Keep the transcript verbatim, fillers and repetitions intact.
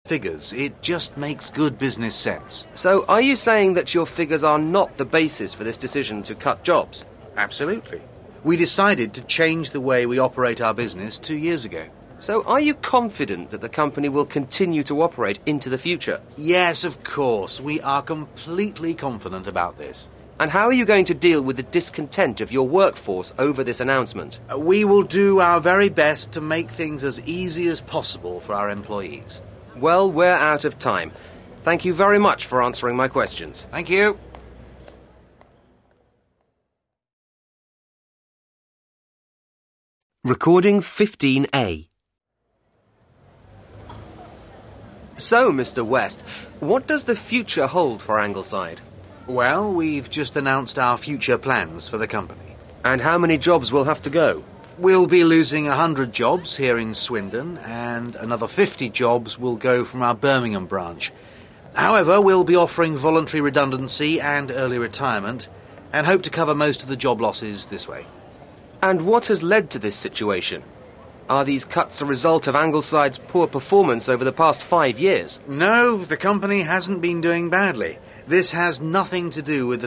figures. It just makes good business sense. So are you saying that your figures are not the basis for this decision to cut jobs? Absolutely. We decided to change the way we operate our business two years ago. So are you confident that the company will continue to operate into the future? Yes, of course. We are completely confident about this. And how are you going to deal with the discontent of your workforce over this announcement? We will do our very best to make things as easy as possible for our employees. Well, we're out of time. Thank you very much for answering my questions. Thank you. Recording fifteen A. So, Mister West, what does the future hold for Angleside? Well, we've just announced our future plans for the company. And how many jobs will have to go? We'll be losing one hundred jobs here in Swindon, and another fifty jobs will go from our Birmingham branch. However, we'll be offering voluntary redundancy and early retirement, and hope to cover most of the job losses this way. And what has led to this situation? Are these cuts a result of Angleside's poor performance over the past five years? No, the company hasn't been doing badly. This has nothing to do with the